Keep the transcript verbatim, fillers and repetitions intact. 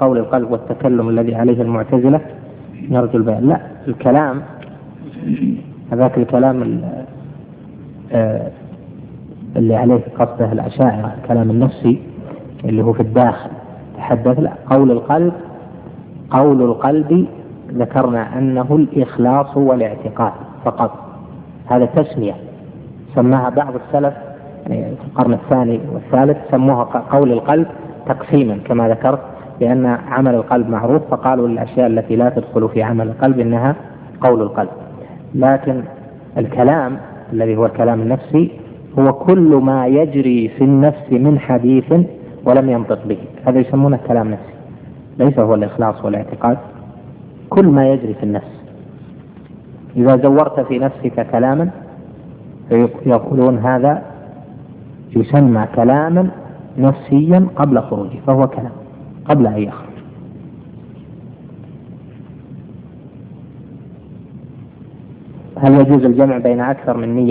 قول القلب والتكلم الذي عليه المعتزلة نرجو البيان. لا، الكلام هذاك الكلام اللي عليه قصده الأشاعرة الكلام النفسي اللي هو في الداخل تحدث. لا، قول القلب قول القلب ذكرنا أنه الإخلاص والاعتقاد فقط، هذا تسمية سماها بعض السلف في القرن الثاني والثالث، سموها قول القلب تقسيما كما ذكرت، لأن عمل القلب معروف فقالوا الأشياء التي لا تدخل في عمل القلب إنها قول القلب. لكن الكلام الذي هو الكلام النفسي هو كل ما يجري في النفس من حديث ولم ينطق به، هذا يسمونه كلام نفسي، ليس هو الإخلاص والاعتقاد. كل ما يجري في النفس، إذا زورت في نفسك كلاما يقولون هذا يسمى كلاما نفسيا قبل خروجه، فهو كلام قبل أن يخرج. هل يجوز الجمع بين أكثر من نية